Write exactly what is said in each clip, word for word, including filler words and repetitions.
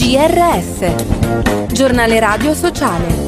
G R S, Giornale Radio Sociale.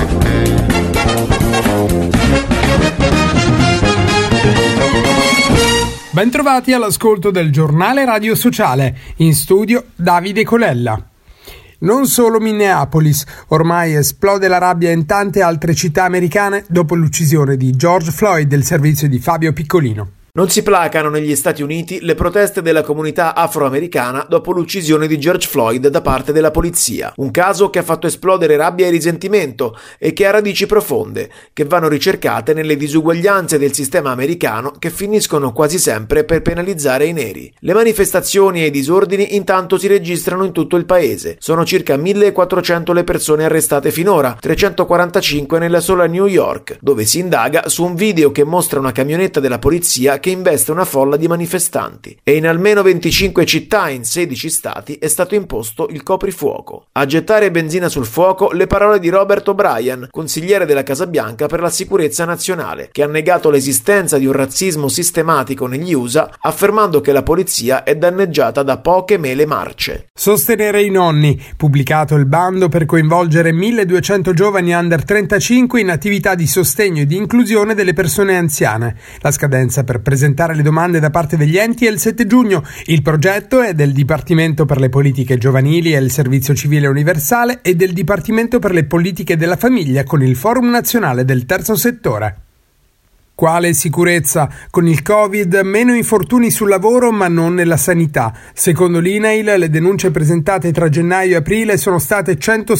Bentrovati all'ascolto del Giornale Radio Sociale, in studio Davide Colella. Non solo Minneapolis, ormai esplode la rabbia in tante altre città americane dopo l'uccisione di George Floyd del servizio di Fabio Piccolino. Non si placano negli Stati Uniti le proteste della comunità afroamericana dopo l'uccisione di George Floyd da parte della polizia. Un caso che ha fatto esplodere rabbia e risentimento e che ha radici profonde, che vanno ricercate nelle disuguaglianze del sistema americano che finiscono quasi sempre per penalizzare i neri. Le manifestazioni e i disordini intanto si registrano in tutto il paese. Sono circa millequattrocento le persone arrestate finora, trecentoquarantacinque nella sola New York, dove si indaga su un video che mostra una camionetta della polizia che investe una folla di manifestanti, e in almeno venticinque città in sedici stati è stato imposto il coprifuoco. A gettare benzina sul fuoco le parole di Robert O'Brien, consigliere della Casa Bianca per la sicurezza nazionale, che ha negato l'esistenza di un razzismo sistematico negli U S A, affermando che la polizia è danneggiata da poche mele marce. Sostenere i nonni, pubblicato il bando per coinvolgere milleduecento giovani under trentacinque in attività di sostegno e di inclusione delle persone anziane. La scadenza per presentare le domande da parte degli enti è il sette giugno. Il progetto è del Dipartimento per le politiche giovanili e il servizio civile universale e del Dipartimento per le politiche della famiglia con il Forum nazionale del terzo settore. Quale sicurezza? Con il Covid meno infortuni sul lavoro ma non nella sanità. Secondo l'I N A I L le denunce presentate tra gennaio e aprile sono state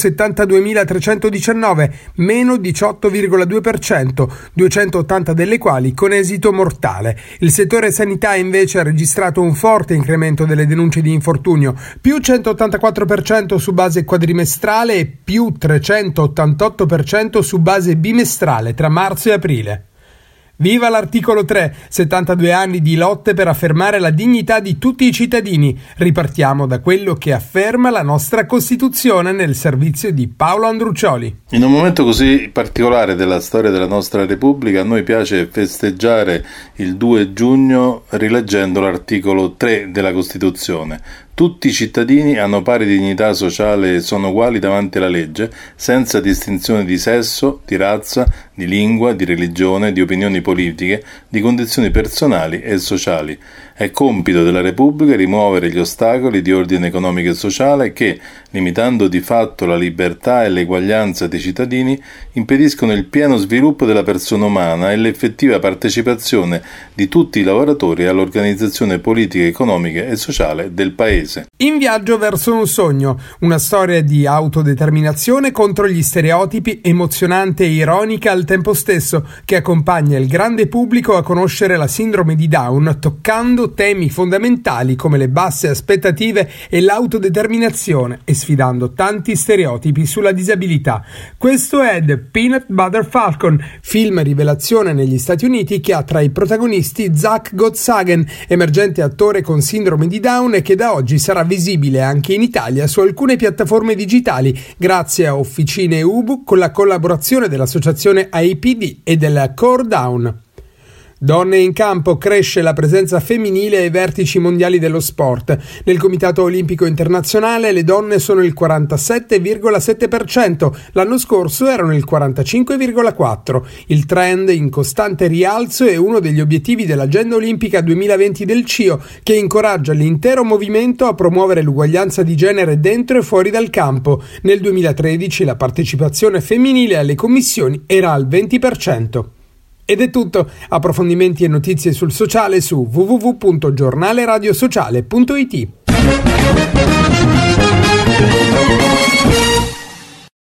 centosettantaduemilatrecentodiciannove, meno diciotto virgola due per cento, duecentottanta delle quali con esito mortale. Il settore sanità invece ha registrato un forte incremento delle denunce di infortunio, più centottantaquattro per cento su base quadrimestrale e più trecentottantotto per cento su base bimestrale tra marzo e aprile. Viva l'articolo tre, settantadue anni di lotte per affermare la dignità di tutti i cittadini. Ripartiamo da quello che afferma la nostra Costituzione nel servizio di Paolo Andruccioli. In un momento così particolare della storia della nostra Repubblica, a noi piace festeggiare il due giugno rileggendo l'articolo tre della Costituzione. Tutti i cittadini hanno pari dignità sociale e sono uguali davanti alla legge, senza distinzione di sesso, di razza, di lingua, di religione, di opinioni politiche, di condizioni personali e sociali. È compito della Repubblica rimuovere gli ostacoli di ordine economico e sociale che, limitando di fatto la libertà e l'eguaglianza dei cittadini, impediscono il pieno sviluppo della persona umana e l'effettiva partecipazione di tutti i lavoratori all'organizzazione politica, economica e sociale del Paese. In viaggio verso un sogno, una storia di autodeterminazione contro gli stereotipi, emozionante e ironica al tempo stesso, che accompagna il grande pubblico a conoscere la sindrome di Down, toccando temi fondamentali come le basse aspettative e l'autodeterminazione e sfidando tanti stereotipi sulla disabilità. Questo è The Peanut Butter Falcon, film rivelazione negli Stati Uniti che ha tra i protagonisti Zach Gottsagen, emergente attore con sindrome di Down e che da oggi sarà visibile anche in Italia su alcune piattaforme digitali grazie a Officine Ubu con la collaborazione dell'associazione A I P D e della Core Down. Donne in campo, cresce la presenza femminile ai vertici mondiali dello sport. Nel Comitato Olimpico Internazionale le donne sono il quarantasette virgola sette per cento, l'anno scorso erano il quarantacinque virgola quattro per cento. Il trend in costante rialzo è uno degli obiettivi dell'Agenda Olimpica duemilaventi del C I O, che incoraggia l'intero movimento a promuovere l'uguaglianza di genere dentro e fuori dal campo. Nel duemilatredici la partecipazione femminile alle commissioni era al venti per cento. Ed è tutto, approfondimenti e notizie sul sociale su w w w punto giornale radio sociale punto i t.